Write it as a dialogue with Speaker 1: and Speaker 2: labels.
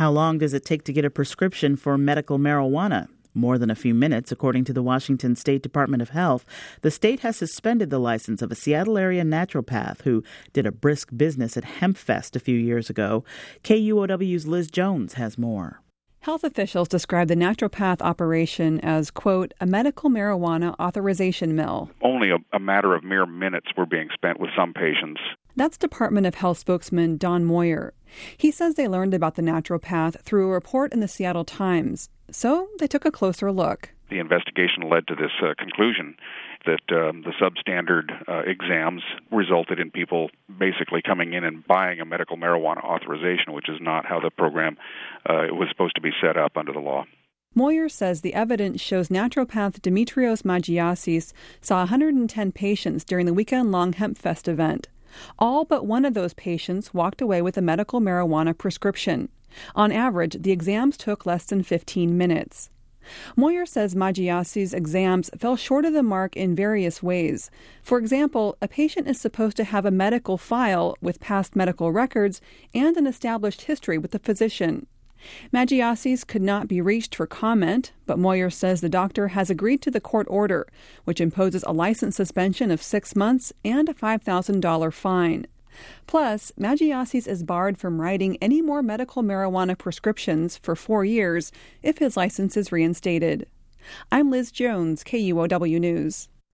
Speaker 1: How long does it take to get a prescription for medical marijuana? More than a few minutes, according to the Washington State Department of Health. The state has suspended the license of a Seattle area naturopath who did a brisk business at HempFest a few years ago. KUOW's Liz Jones has more.
Speaker 2: Health officials describe the naturopath operation as, quote, a medical marijuana authorization mill.
Speaker 3: Only a matter of mere minutes were being spent with some patients.
Speaker 2: That's Department of Health spokesman Don Moyer. He says they learned about the naturopath through a report in the Seattle Times, so they took a closer look.
Speaker 3: The investigation led to this conclusion that the substandard exams resulted in people basically coming in and buying a medical marijuana authorization, which is not how the program was supposed to be set up under the law.
Speaker 2: Moyer says the evidence shows naturopath Dimitrios Magiasis saw 110 patients during the weekend-long HempFest event. All but one of those patients walked away with a medical marijuana prescription. On average, the exams took less than 15 minutes. Moyer says Magiasis' exams fell short of the mark in various ways. For example, a patient is supposed to have a medical file with past medical records and an established history with the physician. Magiasis could not be reached for comment, but Moyer says the doctor has agreed to the court order, which imposes a license suspension of 6 months and a $5,000 fine. Plus, Magiasis is barred from writing any more medical marijuana prescriptions for 4 years if his license is reinstated. I'm Liz Jones, KUOW News.